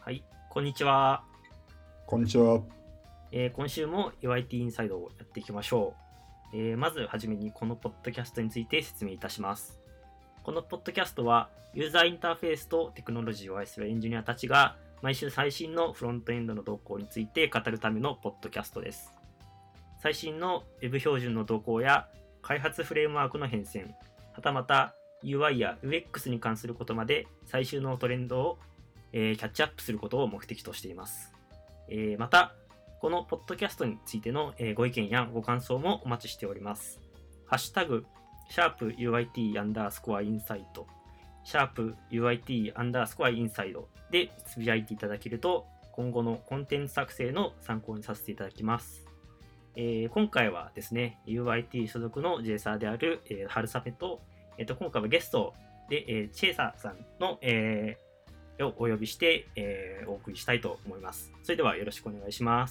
はい、こんにちは。 こんにちは。 今週も UIT インサイドをやっていきましょう。まずはじめにこのポッドキャストについて説明いたします。このポッドキャストはユーザーインターフェースとテクノロジーを愛するエンジニアたちが毎週最新のフロントエンドの動向について語るためのポッドキャストです。最新の Web 標準の動向や開発フレームワークの変遷、はたまた UI や UX に関することまで最終のトレンドをキャッチアップすることを目的としています。また、このポッドキャストについてのご意見やご感想もお待ちしております。ハッシュタグ、#UIT_INSIDE、#UIT_INSIDE でつぶやいていただけると、今後のコンテンツ作成の参考にさせていただきます。今回はですね、UIT 所属の J サーである、春雨と、今回はゲストで、チェイサーさんの、をお呼びして、お送りしたいと思います。それではよろしくお願いします。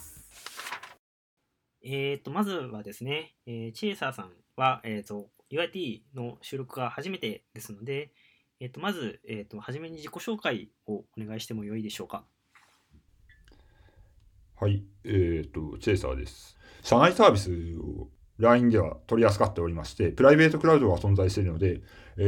まずはですね、チェイサーさんは、UIT の収録が初めてですので、まず、初めに自己紹介をお願いしてもよいでしょうか。 はい、チェイサーです。社内サービスを LINE では取り扱っておりまして、プライベートクラウドが存在しているので、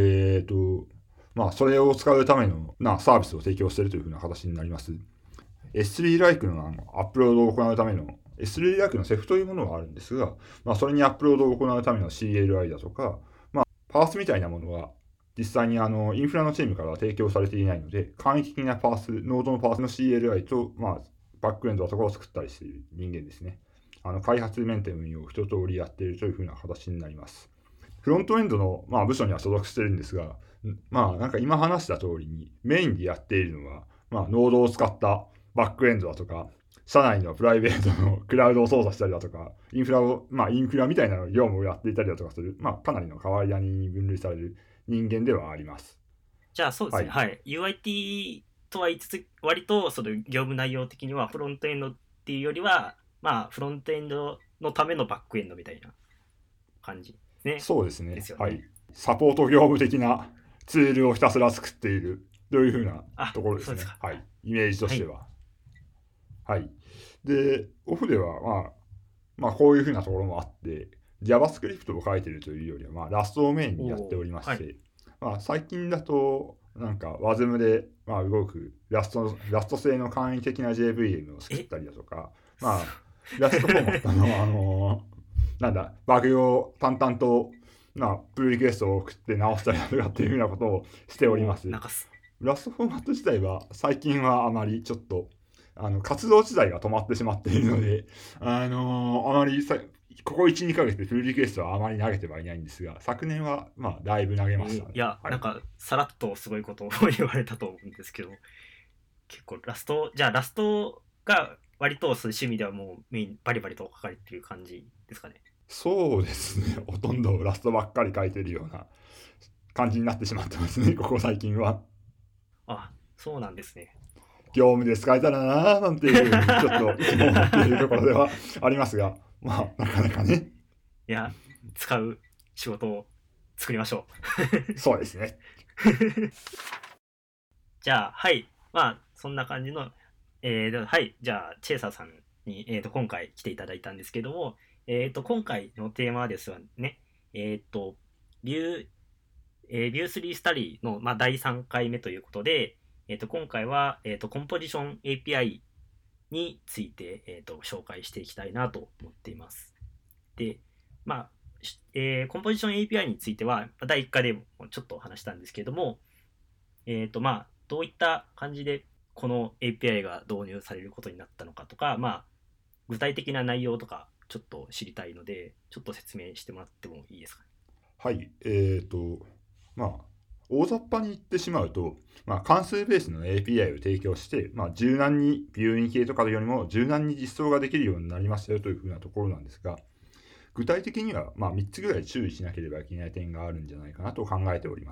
それを使うためのサービスを提供しているというふうな形になります。S3 ライクのアップロードを行うための S3 ライクのセフというものがあるんですが、それにアップロードを行うための CLI だとか、パースみたいなものは実際にインフラのチームからは提供されていないので、簡易的なパース、ノードのパースの CLI と、バックエンドだとかを作ったりしている人間ですね。開発メンテ運用を一通りやっているというふうな形になります。フロントエンドの、部署には所属してるんですが、なんか今話した通りにメインでやっているのは、ノードを使ったバックエンドだとか、社内のプライベートのクラウドを操作したりだとか、インフラみたいな業務をやっていたりだとかする、かなりの変わり種に分類される人間ではあります。 じゃあそうですね、 はい。 はい。UIT とは言いつつ、割とその業務内容的にはフロントエンドっていうよりは、フロントエンドのためのバックエンドみたいな感じですね。 そうですね。 ですよね。 はい。サポート業務的なツールをひたすら作っているというふうなあ、 ところですね。 そうですか。 はい。イメージとはい。 しては。はい。で、オフでは、こういうふうなところもあって、JavaScript を書いているというよりは、Rust をメインにやっておりまはい。 して、最近だと、WASM で、動くラスト製の簡易的な JVM を作っえ、 たりだとか、ラストフォーマットの、バグを淡々と、プルリクエストを送って直したりだとかっていうふうなことをしております。 なんかラストフォーマット自体は最近はあまりちょっと活動自体が止まってしまっているので、あまりここ1、2ヶ月でフルリクエストはあまり投げてはいないんですが、昨年はだいぶ投げましたね。 いや、 はい。 なんか、さらっとすごいことを言われたと思うんですけど、結構ラストが割とそういう趣味ではもうメイン、バリバリと書かれてる感じですかね。 そうですね。ほとんどラストばっかり書いてるような感じになってしまってますね、ここ最近は。 あ、そうなんですね。 業務で使えたらなーなんていうふうに、ちょっといつも思っているところではありますが、なかなかね。 いや、使う仕事を作りましょそうですね。 う。じゃあ、はい。そんな感じの、はい。じゃあ、チェイサーさんに、今回来ていただいたんですけども、今回のテーマはですね、えっ、と、ビュー、ビュー3スタディの、第3回目ということで、今回は、コンポジション API について、紹介していきたいなと思っています。で、まあ、コンポジション API については、第1回でもちょっと話したんですけれども、どういった感じでこの API が導入されることになったのかとか、具体的な内容とかちょっと知りたいので、ちょっと説明してもらってもいいですかね。 はい。まあ、大雑把に言ってしまうと、関数ベースの API を提供して、柔軟にビューイン系とかよりも柔軟に実装ができるようになりましたよというふうなところなんですが、具体的には、3つぐらい注意しなければいけない点があるんじゃないかなと考えております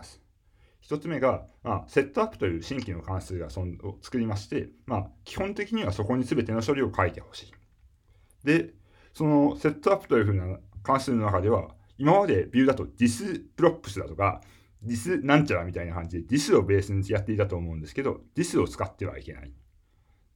。1つ目が、セットアップという新規の関数を作りまして、基本的にはそこに全ての処理を書いてほしい。で、そのセットアップというふうな関数の中では、今までビューだと thisprops だとか、this なんちゃらみたいな感じで this をベースにやっていたと思うんですけど、this を使ってはいけない。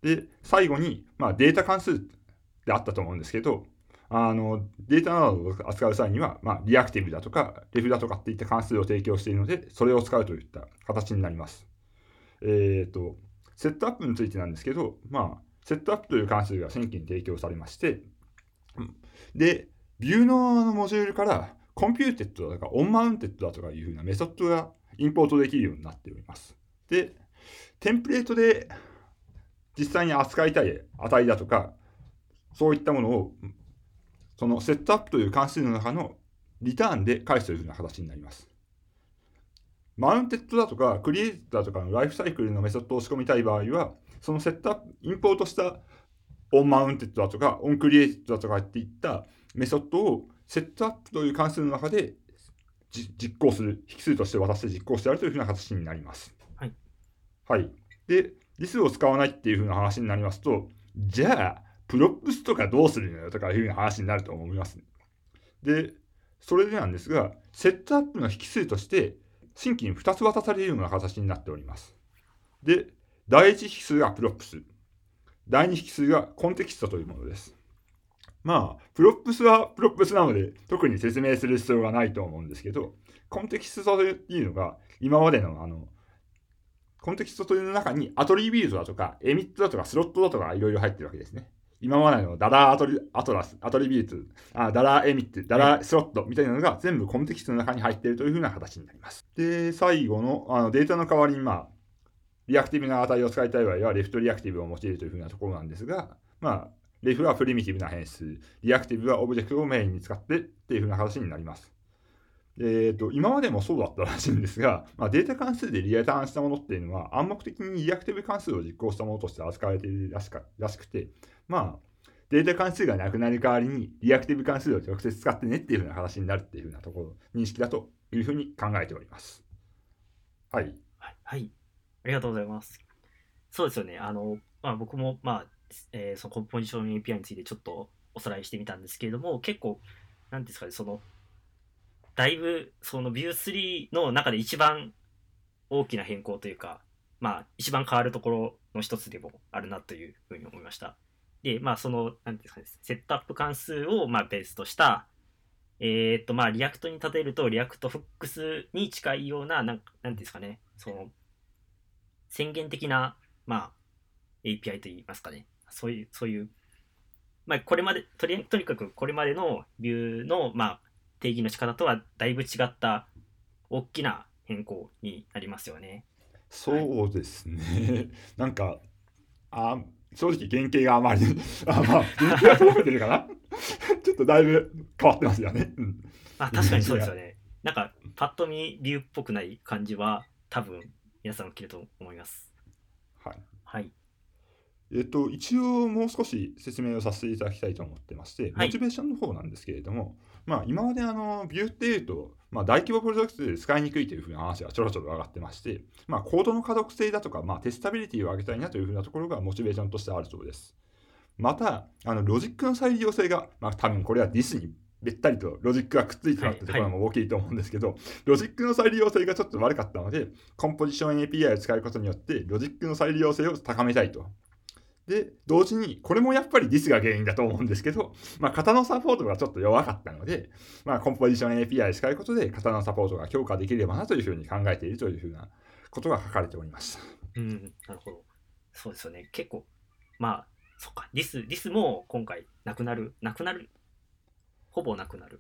で、最後に、データ関数であったと思うんですけど、データなどを扱う際には、リアクティブだとか、レフだとかっていった関数を提供しているので、それを使うといった形になります。セットアップについてなんですけど、セットアップという関数が新規に提供されまして、で、ビューのモジュールからコンピューテッドだとかオンマウンテッドだとかいうふうなメソッドがインポートできるようになっております。で、テンプレートで実際に扱いたい値だとか、そういったものをそのセットアップという関数の中のリターンで返すというふうな形になります。マウンテッドだとか、クリエイトだとかのライフサイクルのメソッドを仕込みたい場合は、そのセットアップ、インポートしたオンマウンテッドだとか、オンクリエイトだとかっていったメソッドをセットアップという関数の中で実行する、引数として渡して実行してやるというふうな形になります。 はい。 はい。で、実を使わないっていうふうな話になりますと、じゃあ、プロップスとかどうするのよとかいうふうな話になると思います。で、それでなんですが、セットアップの引数として、新規に2つ渡されるような形になっております。で、第1引数がプロップス、第2引数がコンテキストというものです。プロップスはプロップスなので、特に説明する必要がないと思うんですけど、コンテキストというのが、今までのコンテキストという中にアトリビュートだとか、エミットだとか、スロットだとかいろいろ入ってるわけですね。今までのダラーアトラス、アトリビュート、ダラーエミット、ダラースロットみたいなのが全部コンテキストの中に入っているというふうな形になります。で、最後のデータの代わりに、リアクティブな値を使いたい場合は、レフトリアクティブを用いるというふうなところなんですが、レフはプリミティブな変数、リアクティブはオブジェクトをメインに使ってっていうふうな形になります。今までもそうだったらしいんですが、データ関数でリターンしたものっていうのは、暗黙的にリアクティブ関数を実行したものとして扱われているらしくて、データ関数がなくなる代わりに、リアクティブ関数を直接使ってねっていうふうな話になるっていうふうなところ、認識だというふうに考えております。はい。 はい。ありがとうございます。そうですよね。僕も、そのコンポジション API についてちょっとおさらいしてみたんですけれども、結構、なんですかね、だいぶ、その Vue3 の中で一番大きな変更というか、一番変わるところの一つでもあるなというふうに思いました。で、なんですかね、セットアップ関数を、ベースとした、リアクトに例えると、リアクトフックスに近いような、なんですかね、宣言的な、API といいますかね、そういう、これまで、とにかくこれまでのビューの、定義の仕方とはだいぶ違った大きな変更になりますよね。 そうですね。なんか、正直原型があまり、原型が揃えてるかなちょっとだいぶ変わってますよね。 確かにそうですよね。なんか、パッと見ビューっぽくない感じは、多分、皆さん受けると思います。 はい。 はい。 一応もう少し説明をさせていただきたいと思ってまして、モチベーションの方なんですけれども、今までビューっていうと、大規模プロジェクトで使いにくいというふうな話がちょろちょろ上がってまして、コードの可読性だとか、テスタビリティを上げたいなというふうなところがモチベーションとしてあるそうです。また、ロジックの再利用性が、多分これはディスにべったりとロジックがくっついてたってところも大きいと思うんですけど、ロジックの再利用性がちょっと悪かったので、コンポジション API を使うことによって、ロジックの再利用性を高めたいと。で、同時に、これもやっぱりディスが原因だと思うんですけど、型のサポートがちょっと弱かったので、コンポジション API を使うことで、型のサポートが強化できればなというふうに考えているというふうなことが書かれておりました。 なるほど。そうですよね。結構、そっか、ディスも今回なくなる、ほぼなくなる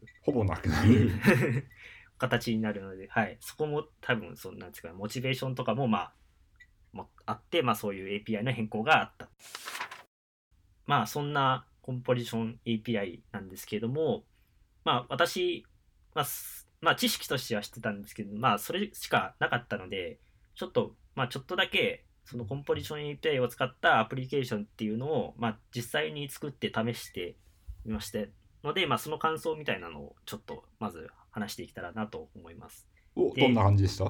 形になるので、はい、そこも多分、なんですか、モチベーションとかも、あって、そういう API の変更があった。そんなコンポジション API なんですけれども、私、知識としては知ってたんですけど、それしかなかったので、ちょっとだけ、そのコンポジション API を使ったアプリケーションっていうのを、実際に作って試してみましてので、その感想みたいなのをちょっとまず話していけたらなと思います。 どんな感じでした？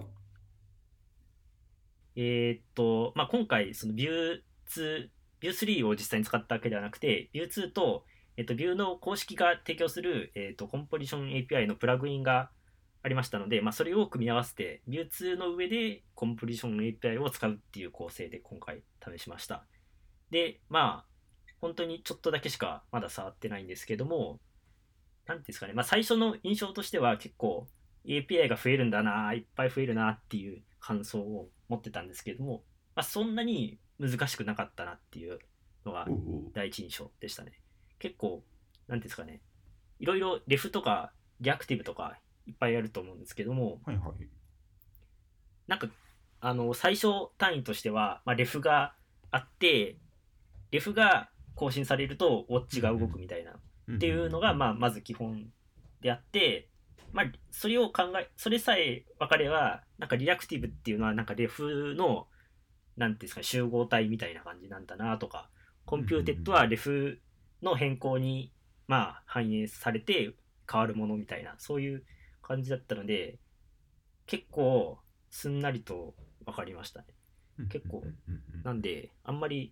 今回、その Vue3 を実際に使ったわけではなくて、Vue2 と、Vue の公式が提供する、コンポジション API のプラグインがありましたので、それを組み合わせて、Vue2 の上でコンポジション API を使うっていう構成で今回試しました。 で、まあ、本当にちょっとだけしかまだ触ってないんですけども、なんていうんですかね、まあ、最初の印象としては結構 API が増えるんだな、いっぱい増えるなっていう感想を持ってたんですけども、まあ、そんなに難しくなかったなっていうのがおう第一印象でしたね。結構、なんていうんですかね、いろいろレフとかリアクティブとかいっぱいあると思うんですけども、 はいはい。 なんか、最小単位としては、まあ、レフがあって、レフが更新されるとウォッチが動くみたいなっていうのが、まあ、まず基本であって、まあ、それさえ分かれば、なんかリアクティブっていうのはなんかレフのなんていうんですか、集合体みたいな感じなんだなとか、コンピューテッドはレフの変更にまあ反映されて変わるものみたいな、そういう感じだったので、結構すんなりと分かりましたね。結構なんであんまり、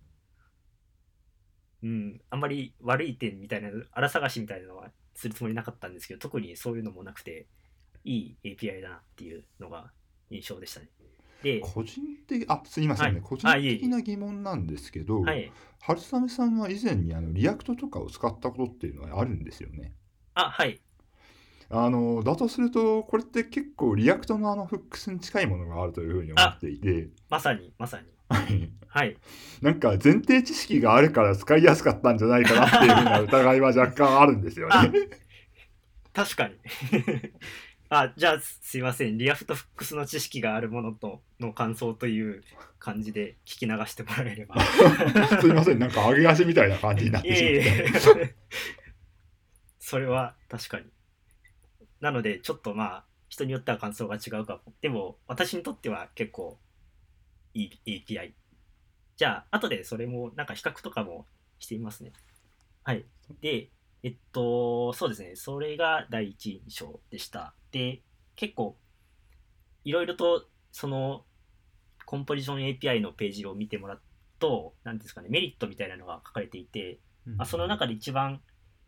あんまり悪い点みたいな、荒探しみたいなのはするつもりなかったんですけど、特にそういうのもなくて、いい API だなっていうのが印象でしたね。で、 個人的、あ、すいませはい。 んね。個人あ、いえいえ。 的な疑問なんですけど、 はい。 春雨さんは以前にリアクトとかを使ったことっていうのはあるんですよね。 あ、はい。 だとすると、これって結構リアクトのフックスに近いものがあるというふうに思っあ、 ていて、 まさに、まさに。 はいはい。 なんか前提知識があるから使いやすかったんじゃないかなっていうふうな疑いは若干あるんですよね。 あ、確かに。あ、じゃあすいません。リアフトフックスの知識があるものとの感想という感じで聞き流してもらえれば。 すいません、なんか揚げ足みたいな感じになっいえいてしまって。 え。それは確かに。なので、ちょっとまあ、人によっては感想が違うかも。でも、私にとっては結構いい API。じゃあ、後でそれもなんか比較とかもしてみますね。はい。で、そうですね。それが第一印象でした。で、結構、いろいろと、その、コンポジション API のページを見てもらうと、なんですかね、メリットみたいなのが書かれていて、その中で一番、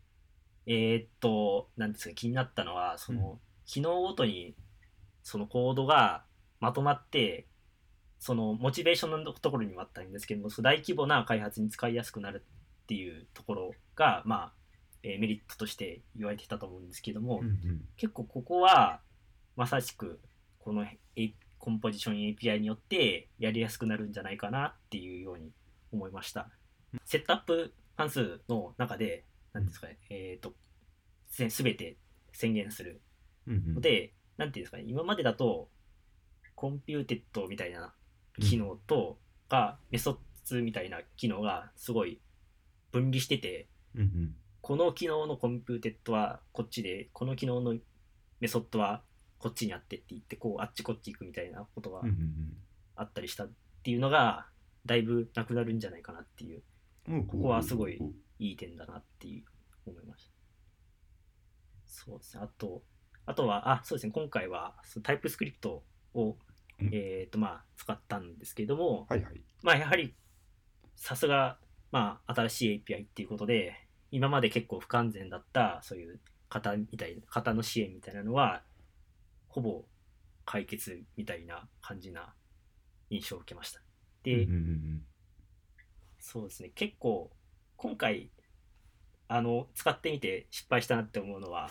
なんですか、気になったのは、機能ごとに、そのコードがまとまって、そのモチベーションのところにもあったんですけども、その大規模な開発に使いやすくなるっていうところが、まあ、メリットとして言われてたと思うんですけども、結構ここはまさしくこのコンポジション API によってやりやすくなるんじゃないかなっていうように思いました。セットアップ関数の中で、何ですかね、すべて宣言するので、なんていうんですかね、今までだとコンピューテッドみたいな機能とメソッドみたいな機能がすごい分離してて、この機能のコンピューテッドはこっちで、この機能のメソッドはこっちにあってって言って、こうあっちこっち行くみたいなことがあったりしたっていうのがだいぶなくなるんじゃないかなっていう、ここはすごいいい点だなっていう思いました。そうですね。あとは、そうですね。今回はタイプスクリプトを、まあ、使ったんですけれども、 はいはい。 まあ、やはり、さすが、まあ、新しい API っていうことで、今まで結構不完全だった、そういう型の支援みたいなのは、ほぼ解決みたいな感じな印象を受けました。で、そうですね。結構、今回、使ってみて失敗したなって思うのは、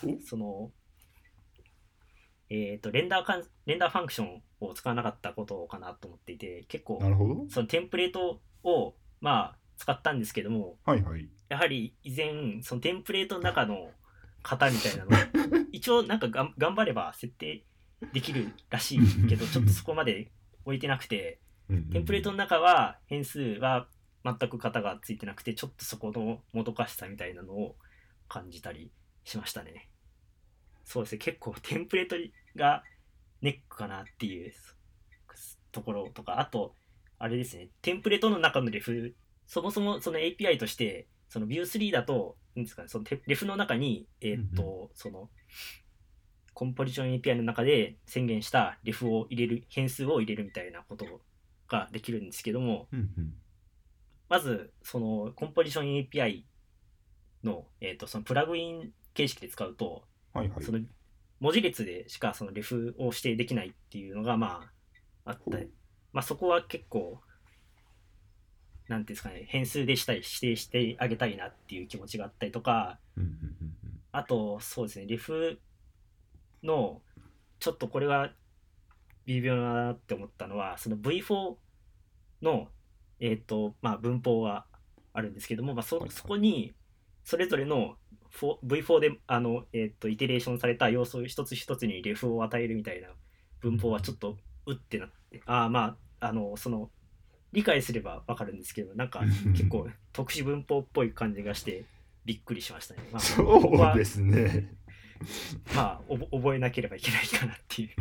レンダーファンクションを使わなかったことかなと思っていて、結構、 なるほど。 そのテンプレートを、まあ、使ったんですけども、 はいはい。 やはり依然、そのテンプレートの中の型みたいなのを、一応なんか頑張れば設定できるらしいけど、ちょっとそこまで置いてなくて、テンプレートの中は変数は全く型がついてなくて、ちょっとそこのもどかしさみたいなのを感じたりしましたね。そうですね、結構テンプレートがネックかなっていうところとか、あと、あれですね、テンプレートの中のレフ、そもそもその API として、その Vue3 だと、なんですかね、そのレフの中に、そのコンポジション API の中で宣言したレフを入れる、変数を入れるみたいなことができるんですけども、まず、そのコンポジション API の、そのプラグイン形式で使うと、 はいはい。 その文字列でしかそのレフを指定できないっていうのがまああった、まあ、そこは結構なんていうんですかね、変数で指定してあげたいなっていう気持ちがあったりとか、 うんうんうんあと、そうですね、レフの、ちょっとこれは微妙だなって思ったのは、その V4 の、まあ、文法があるんですけども、まあ、そはいはい。 こに、それぞれのV4 で、イテレーションされた要素一つ一つにレフを与えるみたいな文法はちょっと、うってなって、まあ、理解すればわかるんですけど、なんか結構特殊文法っぽい感じがしてびっくりしましたね。まあ、ここはそうですね。 まあ覚えなければいけないかなっていう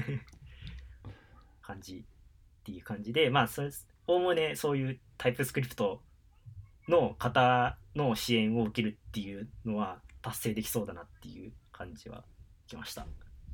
感じっていう感じで、まあおおむねそういうタイプスクリプトの方の支援を受けるっていうのは達成できそうだなっていう感じはきました。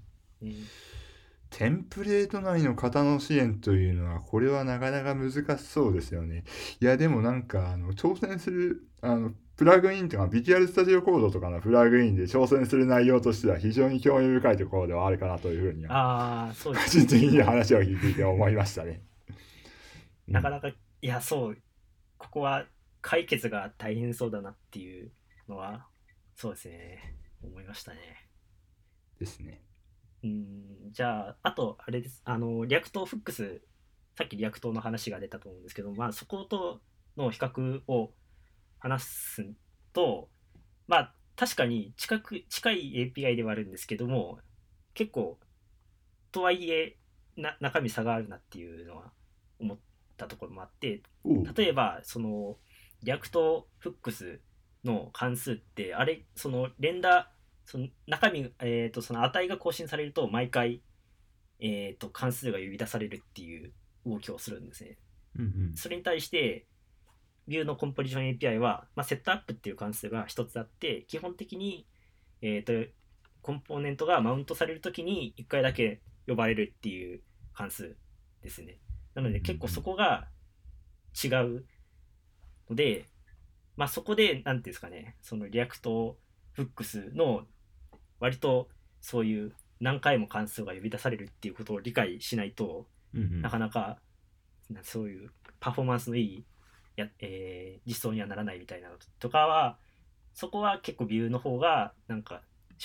テンプレート内の型の支援というのは、これはなかなか難しそうですよね。いや、でもなんか、挑戦する、プラグインとか、ビジュアルスタジオコードとかのプラグインで挑戦する内容としては非常に興味深いところではあるかなというふうには、 そうで個すね。 人的に結構話を聞いていて思いましたね。うん。 なかなか、いや、そう、ここは解決が大変そうだなっていうのは、そうですね、思いましたね。 ですね。 じゃあ、あと、あれです。リアクトフックス、さっきリアクトの話が出たと思うんですけど、まあ、そことの比較を話すと、まあ、確かに近い API ではあるんですけども、結構、とはいえ、中身差があるなっていうのは思ったところもあって、 おう。 例えば、リアクトフックスの関数って、あれ、連打、その中身、その値が更新されると、毎回、関数が呼び出されるっていう動きをするんですね。 うんうん。 それに対して、Vue のコンポジション API は、まあ、セットアップっていう関数が一つあって、基本的に、えーと、コンポーネントがマウントされるときに1回だけ呼ばれるっていう関数ですね。なうんうんうので結構そん。 こが違うので、まあ、そこで、なんていうんですかね、そのリアクトフックスの割とそういう何回も関数が呼び出されるっていうことを理解しないと、 うんうん。 なかなかそういうパフォーマンスのいい実装にはならないみたいなのとかは、そこは結構ビューの方がなんか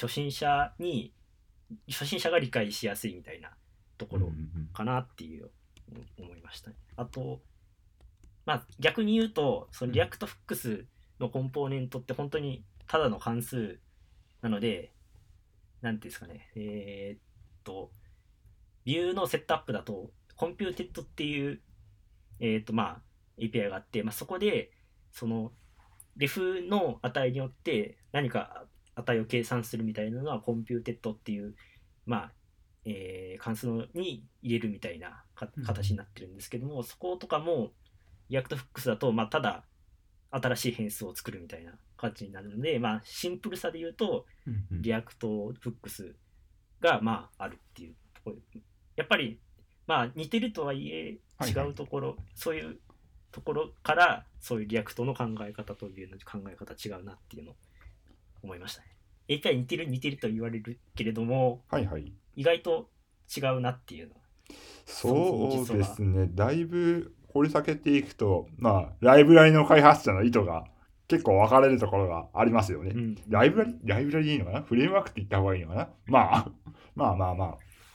初心者が理解しやすいみたいなとこうんうんうろん。 かなっていう思いましたね。あと、まあ逆に言うと、そのリアクトフックスのコンポーネントって本当にただの関数なので、なんていうんですかね、ビューのセットアップだと、コンピューテッドっていう、まあ、API があって、まあ、そこで、その、レフの値によって何か値を計算するみたいなのはコンピューテッドっていう、まあ関数に入れるみたいなうんうん。 形になってるんですけども、そことかもリアクトフックスだと、まあ、ただ新しい変数を作るみたいな形になるので、まあ、シンプルさで言うとうんうん。 リアクトフックスがまああるっていうところで、やっぱりまあ似てるとはいえ違はいはい。 うところ、そういうところからそういうリアクトの考え方というの考え方違うなっていうのを思いましたね。API 似てると言われるけれども、 はいはい。 意外と違うなっていうのは、そもそもそう実装が。 ですね。だいぶ掘り下げていくと、まあ、ライブラリの開発者の意図が結構分かれるところがありますよね。 うんうんうライブラリん。 ライブラリでいいのかな、フレームワークって言った方がいいのかな、まあ、まあまあまあ。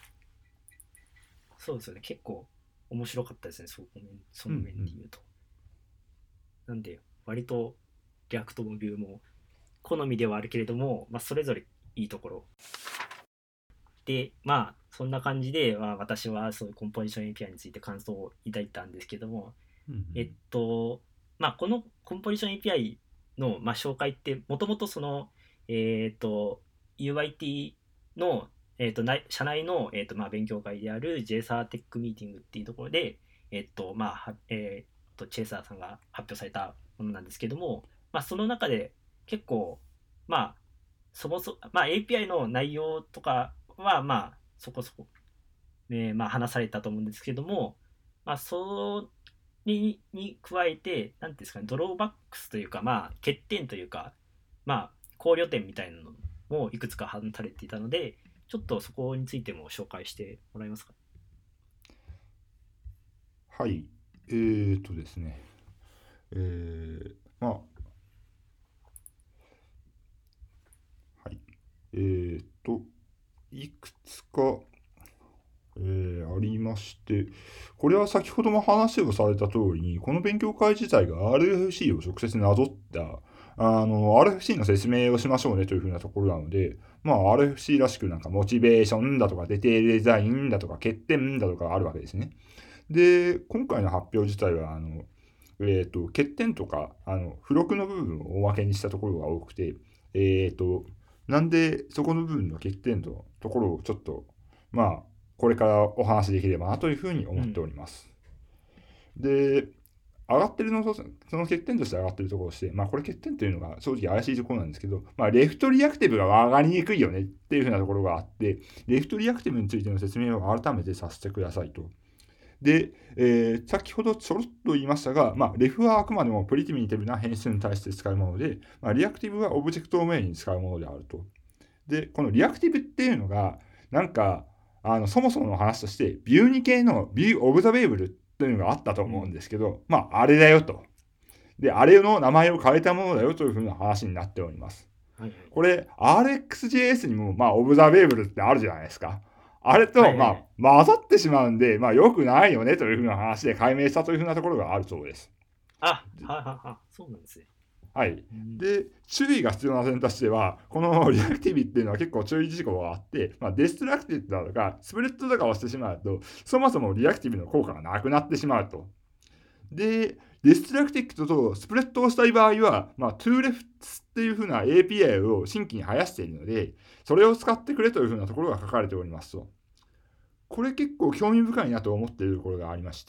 そうですよね。結構面白かったですね。そのうんうん。 面で言うと。なんで、割とリアクトもビューも好みではあるけれども、まあ、それぞれいいところで、まあ、そんな感じで、まあ、私はそういうコンポジション API について感想を抱いたんですけども、 うんうん。 えっと、まあ、このコンポジション API の、まあ、紹介って、もともとUIT の、社内の、まあ、勉強会である JSR テックミーティングっていうところで、まあ、チェイサーさんが発表されたものなんですけども、まあ、その中で結構、まあ、まあ、API の内容とかは、まあ、そこそこ、まあ、話されたと思うんですけども、まあ、それに加えて、なんていうんですかね、ドローバックスというか、まあ、欠点というか、まあ、考慮点みたいなのもいくつか話されていたので、ちょっとそこについても紹介してもらえますか。 はい。ですね。 まあ、はい。いくつか、ありまして、これは先ほども話をされた通りに、この勉強会自体が RFC を直接なぞった、RFC の説明をしましょうねというふうなところなので、まあ、RFC らしくなんかモチベーションだとか、デテールデザインだとか、欠点だとかあるわけですね。で、今回の発表自体は、欠点とか、付録の部分を大分けにしたところが多くて、なんでそこの部分の欠点のところをちょっと、まあ、これからお話しできればなというふうに思っております。で、上がってるのと、その欠点として上がってるところとして、まあこれ欠点というのが正直怪しいところなんですけど、まあレフトリアクティブが上がりにくいよねっていうふうなところがあって、レフトリアクティブについての説明を改めてさせてくださいと。で、先ほどちょろっと言いましたが、まあ、レフはあくまでもプリティミティブな変数に対して使うもので、まあ、リアクティブはオブジェクトドメインに使うものであると。で、このリアクティブっていうのが、なんか、そもそもの話として、ビュー2系のビューオブザベーブルっていうのがあったと思うんですけど、まあ、あれだよと。で、あれの名前を変えたものだよというふうな話になっております。 はいはい、 これ、RxJS にも、まあ、オブザベーブルってあるじゃないですか。あれと、 はいはいはい、 まあ、混ざってしまうんで、まあ、良くないよねというふうな話で解明したというふうなところがあるそうです。 あ、はいはいはい、そうなんですね。 はい。 うん、 で、注意が必要な点としては、このリアクティビっていうのは結構注意事項があって、まあ、デストラクティブだとか、スプレッドとかをしてしまうと、そもそもリアクティブの効果がなくなってしまうと。で、デストラクティックとスプレッドをしたい場合は、まあ、2refs っていう風な API を新規に生やしているので、それを使ってくれという風なところが書かれておりますと。これ結構興味深いなと思っているところがありまして、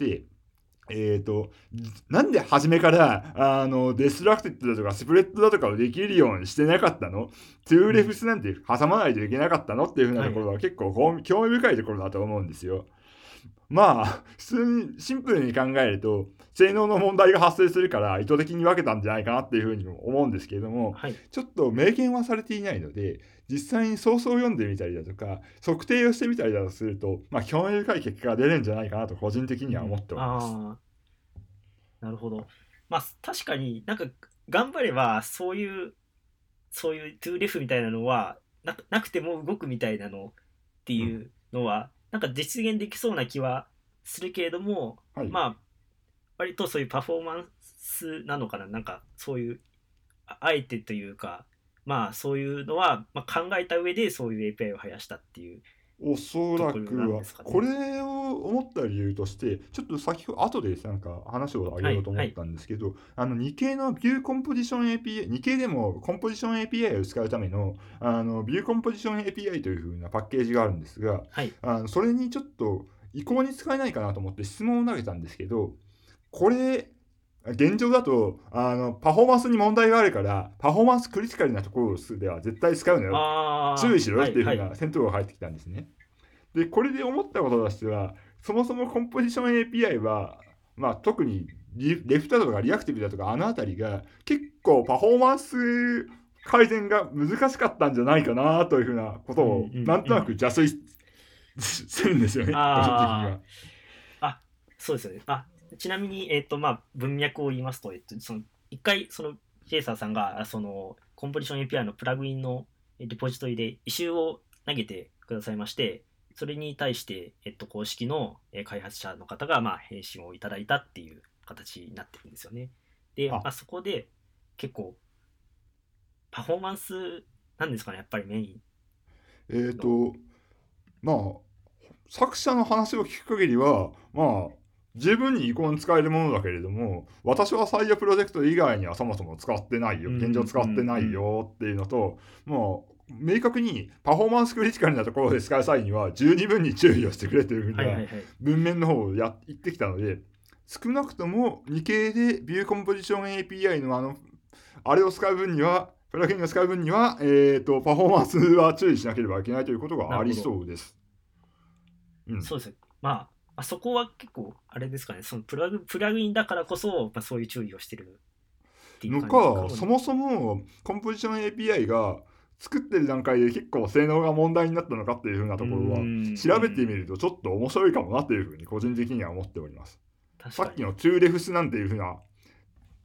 なんで初めから、デストラクティッドだとかスプレッドだとかをできるようにしてなかったの？ 2refs なんて挟まないといけなかったのっていう風なところは結構興味深いところだと思うんですよ。まあ、普通にシンプルに考えると、性能の問題が発生するから意図的に分けたんじゃないかなっていうふうにも思うんですけれども、 はい、 ちょっと明言はされていないので、実際にソースを読んでみたりだとか、測定をしてみたりだとすると、まあ、興味深い結果が出るんじゃないかなと個人的には思うん、 っております。 ああ、なるほど。まあ確かになんか頑張ればそういうトゥーレフみたいなのはなくても動くみたいなのってうん。 いうのはなんか実現できそうな気はするけれども、 はい。 まあ割とそういうパフォーマンスなのかな、なんかそういうあえてというか、まあそういうのは、まあ、考えた上でそういう API を生やしたっていうおそらところなんくは、 ですかね。 これを思った理由として、ちょっと後でなんか話をあげはようと思っいはいたんですけど、2系のビューコンポジション API、2系でもコンポジション API を使うための、ビューコンポジション API という風なパッケージがあるんですが、 はい。 それにちょっと移行に使えないかなと思って質問を投げたんですけど、これ、現状だと、パフォーマンスに問題があるから、パフォーマンスクリティカルなところでは絶対使うのよ。注ああ、 意しろよっていうはいはい。 風な返答が返ってきたんですね。で、これで思ったこととしては、そもそもコンポジション API は、まあ、特にレフトだとかリアクティブだとか、あのあたりが結構パフォーマンス改善が難しかったんじゃないかなというふうなことうんうを、なんとなくんうん。 邪推してるんですよね、個人的には。 ああ、あ、そうですよね。ちなみに、まあ、文脈を言いますと、一回、ケイサーさんが、コンポジション API のプラグインのレポジトリでイシューを投げてくださいまして、それに対して、公式の開発者の方が、まあ、返信をいただいたっていう形になってるんですよね。で、まあ、 あ、そこで、結構、パフォーマンスなんですかね、やっぱりメイえっ、ー、 ンの。 と、まあ、作者の話を聞く限りは、まあ、十分にイコン使えるものだけれども、私はサイヤプロジェクト以外にはそもそも使ってないよ、 うん現状使ってないうんよっていうのと、もう、明確にパフォーマンスクリティカルなところで使う際には十二分に注意をしてくれというふうなはいはいはい。 文面の方を言ってきたので、少なくとも2系でビューコンポジション API のあれを使う分には、プラグインを使う分には、パフォーマンスは注意しなければいけないということがありなるほど。 そうです。うん。 そうですね。そこは結構、あれですかね、そのプラグインだからこそ、まあ、そういう注意をしてるっていうの感じかか、 も。 そもそもコンポジション API が作ってる段階で結構性能が問題になったのかっていうふうなうーところは調べてみん、 るとちょっと面白いかもなっていうふうに個人的には思っております。 確かに。 さっきの 2refs なんていうふうな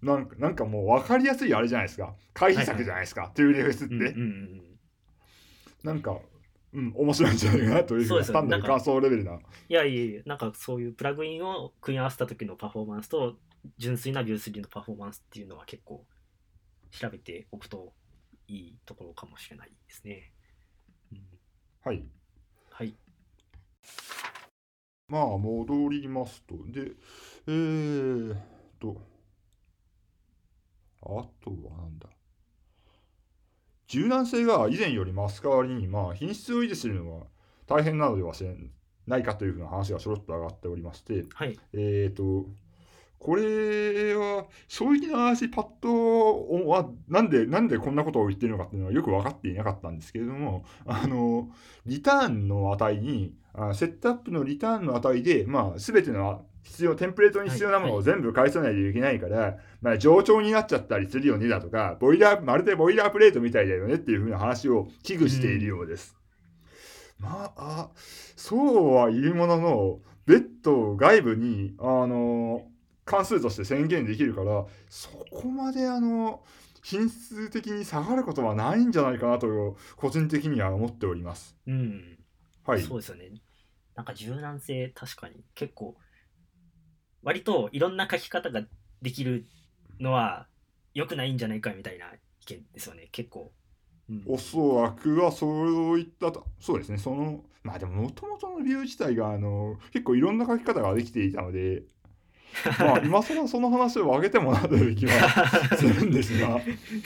なんかもう分かりやすいあれじゃないですか。回避策じゃないですか、2DFS って。 うんうんうん。 なんか、面白いんじゃないかなというふうな、 そうですよね。 単なる感想レベルな。 いやいやいや、なんかそういうプラグインを組み合わせた時のパフォーマンスと、純粋な Vue3 のパフォーマンスっていうのは結構調べておくといいところかもしれないですね。うん、 はい。 はい。 まあ、戻りますと。で、えーっと、あとはなんだ。柔軟性が以前より増す代わりに、品質を維持するのは大変なのではないかというふうな話がちょろっと上がっておりまして、 はい。 これは、正直な話、パッとは、なんでこんなことを言っているのかっていうのはよく分かっていなかったんですけれども、リターンの値に、セットアップのリターンの値で、すべてのテンプレートに必要なものを全部返さないといけないから、冗長になっちゃったりするよねだとか、まるでボイラープレートみたいだよねっていうふうな話を危惧しているようです。そうは言うものの、別途外部に、関数として宣言できるから、そこまで品質的に下がることはないんじゃないかなと、個人的には思っております。 うん。 はい。 そうですよね。なんか柔軟性、確かに結構、割といろんな書き方ができるのは良くないんじゃないかみたいな意見ですよね、結構。うん。 おそらくはそういったそうですね、でも、もともとのビュー自体が、結構いろんな書き方ができていたので、今更その話を上げてもなという気はするんですが、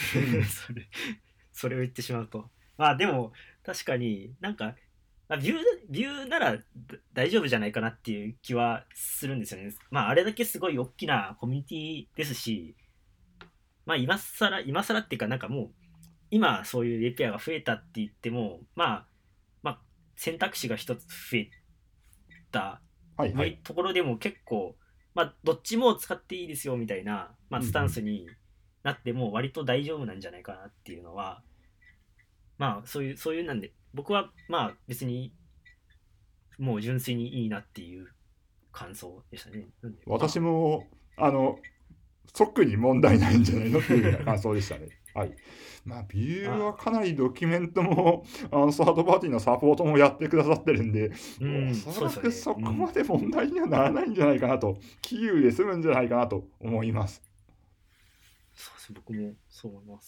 それを言ってしまうと。でも、確かになんか、ビューなら大丈夫じゃないかなっていう気はするんですよね。あれだけすごい大きなコミュニティですし、今更っていうか、なんかもう、今そういう API が増えたって言っても、選択肢が一つ増えたはいはい。 ところでも結構、どっちも使っていいですよみたいな、スタンうんうん。 スになっても割と大丈夫なんじゃないかなっていうのは、そういうなんで、僕は別にもう純粋にいいなっていう感想でしたね。なんで、 私も、即に問題ないんじゃないのっていうふうな感想でしたね。はい。ビューはかなりドキュメントも、サードパーティーのサポートもやってくださってるんで、おそらくそうですよね。 そこまで問題にはならないんじゃないかなと、キーウで済むんじゃないかなと思います。 そうです。僕もそう思います。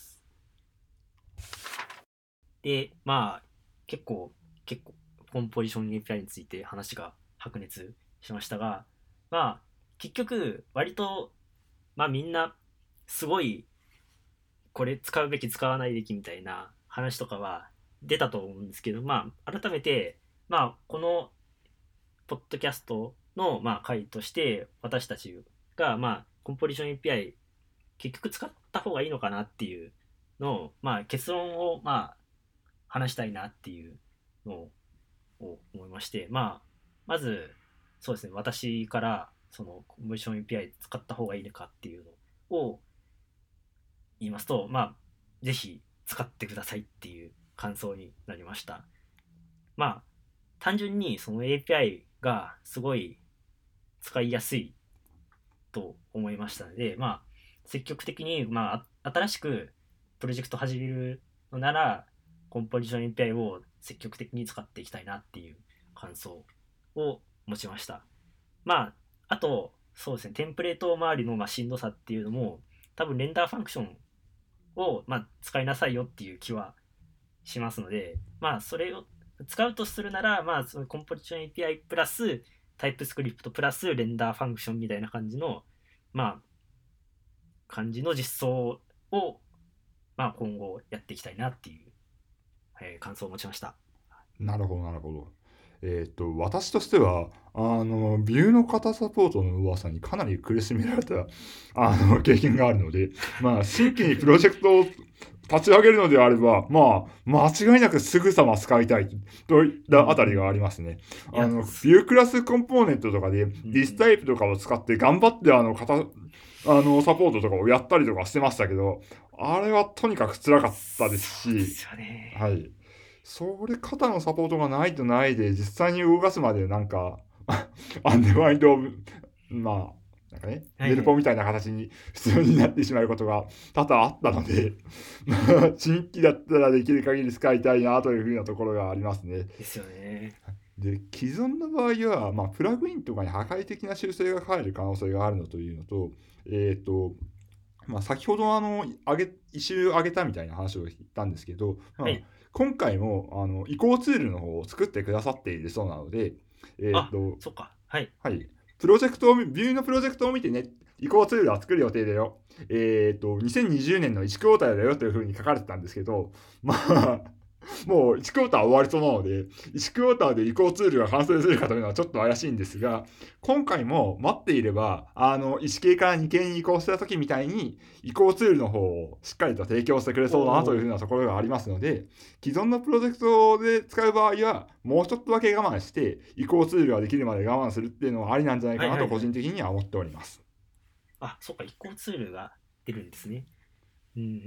で、結構、結構、コンポジション API について話が白熱しましたが、結局、割と、みんな、すごい、これ使うべき、使わないべきみたいな話とかは出たと思うんですけど、改めて、この、ポッドキャストの、回として、私たちが、コンポジション API、結局使った方がいいのかなっていうのを、結論を、話したいなっていうのを思いまして、まず、そうですね、私から、その、コンボイション API 使った方がいいのかっていうのを言いますと、ぜひ使ってくださいっていう感想になりました。単純にその API がすごい使いやすいと思いましたので、積極的に、新しくプロジェクト始めるのなら、コンポジション API を積極的に使っていきたいなっていう感想を持ちました。あと、そうですね、テンプレート周りのしんどさっていうのも、多分レンダーファンクションを使いなさいよっていう気はしますので、それを使うとするなら、そのコンポジション API プラスタイプスクリプトプラスレンダーファンクションみたいな感じの、まあ、感じの実装を、今後やっていきたいなっていう、感想を持ちました。 なるほど、なるほど。私としては、ビューの型サポートの噂にかなり苦しめられた、経験があるので、新規にプロジェクトを立ち上げるのであれば、間違いなくすぐさま使いたいといったあたりがありますね。 いや、 ビュークラスコンポーネントとかで、ディスタイプとかを使って頑張ってサポートとかをやったりとかしてましたけど、あれはとにかく辛かったですし、 そうですよね。 はい。それ肩のサポートがないとないで、実際に動かすまでなんか、アンデファインド、まなんかね、 はいネルポみたいな形に普通になってしまうことが多々あったので、新規だったらできる限り使いたいなというふうなところがありますね。 ですよね。 で、既存の場合は、プラグインとかに破壊的な修正が入る可能性があるのというのと、先ほど一周上げたみたいな話を言ったんですけど、 はい。 今回も移行ツールの方を作ってくださっているそうなので、 あ、そっか。はい。 はい、ビューのプロジェクトを見てね、移行ツールは作る予定だよ。2020年の1クォーターだよというふうに書かれてたんですけど、もう1クォーター終わりそうなので、1クォーターで移行ツールが完成するかというのはちょっと怪しいんですが、今回も待っていれば、1系から2系に移行した時みたいに、移行ツールの方をしっかりと提供してくれそうだなというふうなところがありますので、既存のプロジェクトで使う場合は、もうちょっとだけ我慢して、移行ツールができるまで我慢するっていうのはありなんじゃないかなと個人的には思っております。 あ、そっか。移行ツールが出るんですね。うんうんうんうん。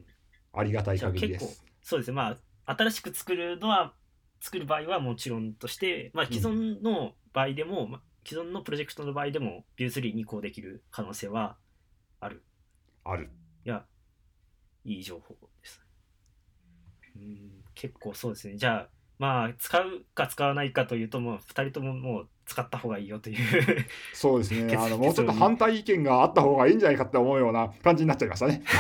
ありがたいじゃあ結構、 限りです。 そうですね。新しく作る場合はもちろんとして、既存の場合でも、既存のプロジェクトの場合でも Vue3 に移行できる可能性はある。 ある。 いや、いい情報です。結構そうですね。じゃあ、使うか使わないかというと、もう2人とももう使った方がいいよというそうですね。もうちょっと結論に。 反対意見があった方がいいんじゃないかって思うような感じになっちゃいましたね。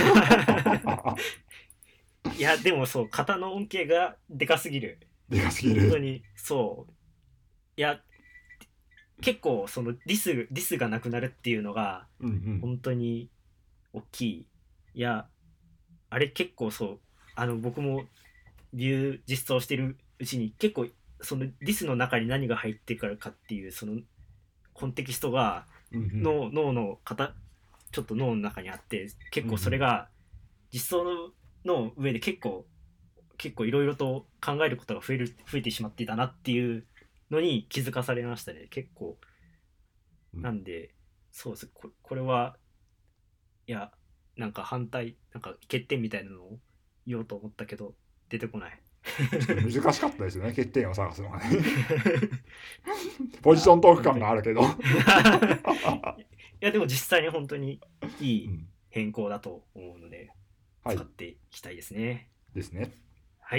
いや、でもそう、型の恩恵がでかすぎる。 でかすぎる。 本当に、そう。いや、結構そのディスがなくなるっていうのがうんうん。 本当に大きい。いや、あれ結構そう、僕もビュー実装してるうちに結構そのディスの中に何が入ってくるかっていうそのコンテキストがうんうん。 脳のちょっと脳の中にあって、結構うんうん。 それが実装の上で結構いろいろと考えることが増えてしまっていたなっていうのに気づかされましたね。結構うんなんで、そうです。これは、いや、なんか反対、なんか欠点みたいなのを言おうと思ったけど、出てこない。 ちょっと難しかったですよね、欠点を探すのがね。 いや、 ポジショントーク本当に。 感があるけど。 いや、でも実際に本当にいいうん、 変更だと思うので、 はい。 使っていきたいですね。 ですね。 はい。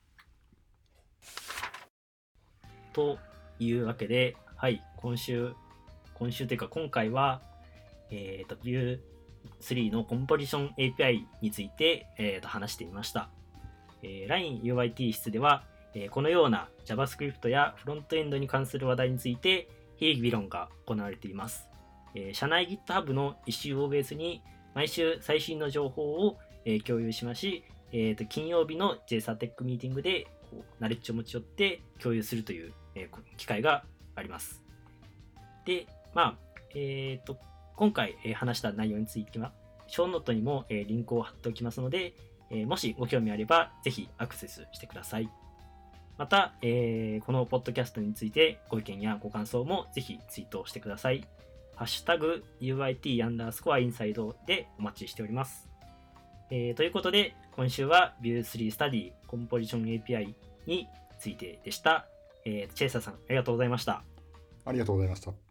というわけで、はい、今週というか今回は、Vue3 のコンポジション API について、話してみました。LINE UIT 室では、このような JavaScript やフロントエンドに関する話題について非議論が行われています。社内 GitHub のイシューをベースに毎週最新の情報を、共有しますし、金曜日の JSATEC ミーティングでナレッジを持ち寄って共有するという、機会があります。で、今回、話した内容については、ショーノートにも、リンクを貼っておきますので、もしご興味あれば、ぜひアクセスしてください。また、このポッドキャストについてご意見やご感想もぜひツイートしてください。ハッシュタグ UIT_inside でお待ちしております。ということで、今週は Vue3 Study Composition API についてでした。チェイサーさん、ありがとうございました。 ありがとうございました。